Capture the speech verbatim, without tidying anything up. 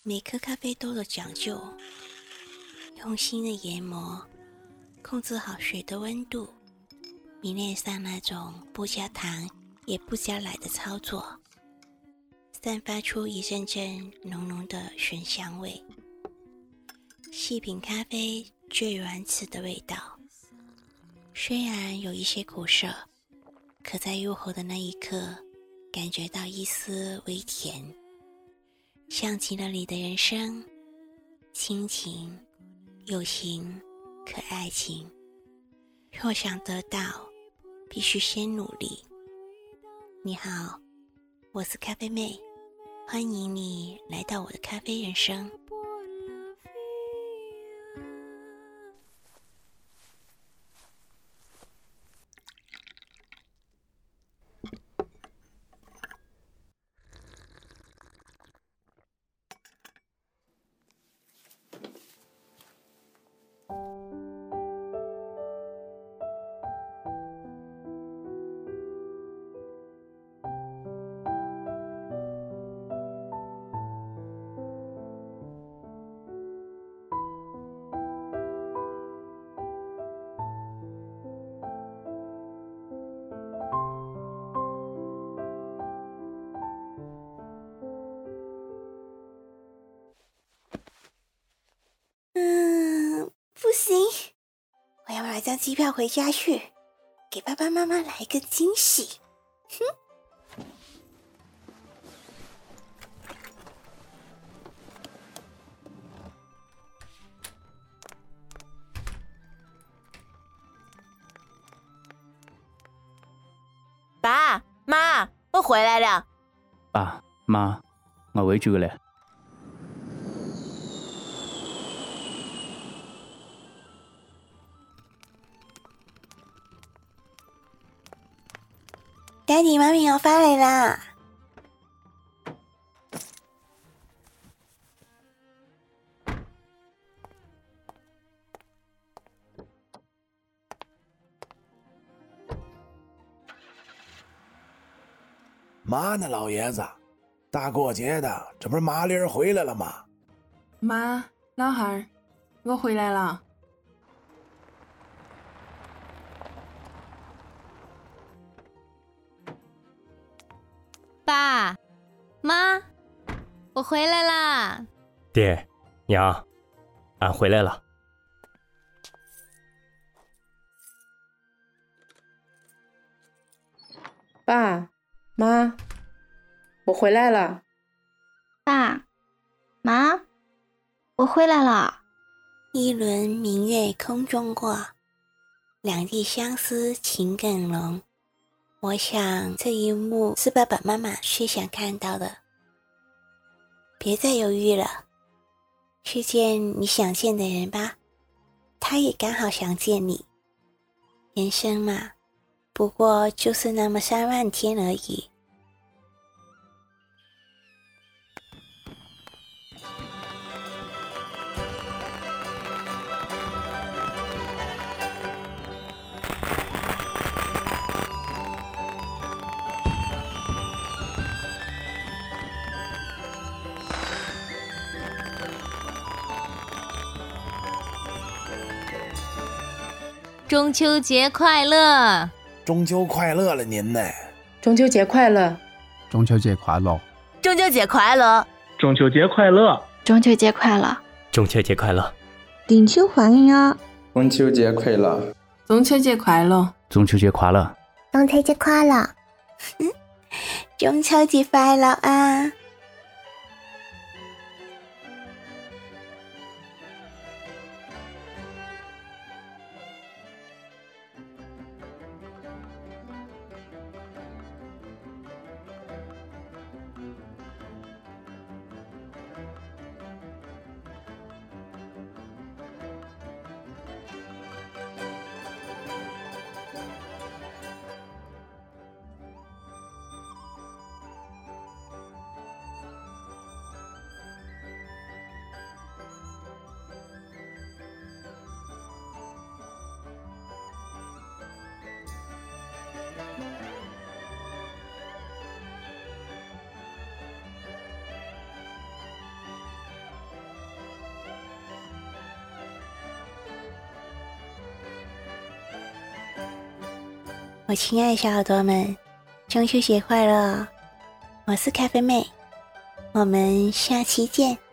每颗咖啡都有讲究，用心的研磨，控制好水的温度，迷恋上那种不加糖也不加奶的操作，散发出一阵阵浓浓的醇香味。细品咖啡最原始的味道，虽然有一些苦涩，可在入口的那一刻，感觉到一丝微甜，像极了你的人生，亲情、友情、可爱情。若想得到，必须先努力。你好，我是咖啡妹，欢迎你来到我的咖啡人生。嗯，不行，我要买张机票回家去，给爸爸妈妈来一个惊喜。哼！ 爸媽，我回來了。 爸媽，我回住了。 爹哋媽咪，我返嚟啦！ 嘛呢，老爷子，大过节的，这不是麻利儿回来了吗？ 妈，老汉儿，我回来了。 爸妈，我回来啦！ 爹娘，俺回来了。 爸妈，我回来了。 爸妈，我回来了。 一轮明月空中过，两地相思情更浓。我想这一幕是爸爸妈妈最想看到的。别再犹豫了，去见你想见的人吧，他也刚好想见你。人生嘛，不过就是那么三万天而已。 中秋节快乐！ 中秋快乐了您呢！ 中秋节快乐！ 中秋节快乐！ 中秋节快乐！ 中秋节快乐！ 中秋节快乐！ 中秋节快乐！ 中秋快乐！ 中秋节快乐！ 中秋节快乐！ 中秋节快乐！ 中秋节快乐！ 中秋节快乐啊！ 我亲爱的小耳朵们，中秋节快乐！我是咖啡妹，我们下期见。